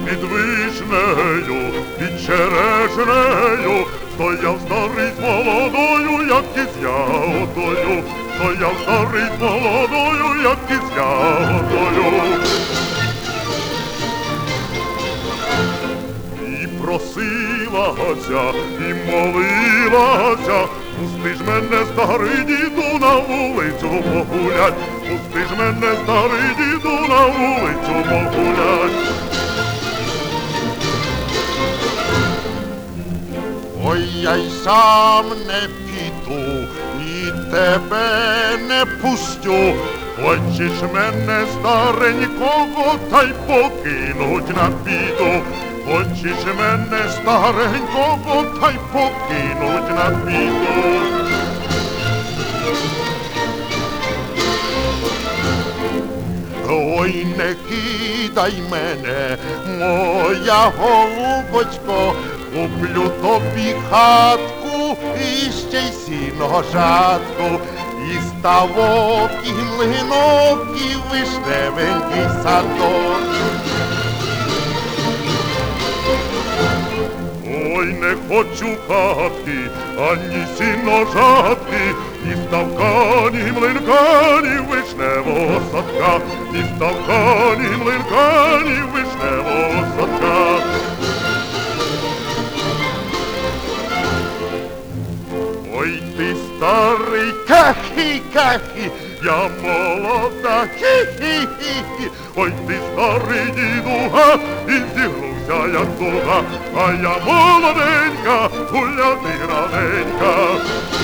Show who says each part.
Speaker 1: під вишнею, під черешнею, стояв старий з молодою, як із ягодою, стояв старий з молодою, як із ягодою. І просилася, і молилася, пусти ж мене, старий діду, на вулицю погулять, пусти ж мене, старий діду, на вулицю погулять. Ой, я й сам не піду, і тебе не пустю. Хочеш мене, старенького, та й покинуть на біду. Хочеш мене, старенького, та й покинуть на біду. Ой, не кидай мене, моя голубочко, куплю тобі хатку і ще й сіножатку, і ставок, і млинок, і вишневенький садок. Ой, не хочу хатки, ані сіножатки, ні ставка, ні млинка, ні вишневого садка, ні ставка, ні млинка, ні вишневого садка. Ой, ти старий, кахі-кахі, я молода, хі-хі-хі-хі. Ой, ти старий дідуга, і зігнувся, як дуга, а я молоденька, гуляти раненька.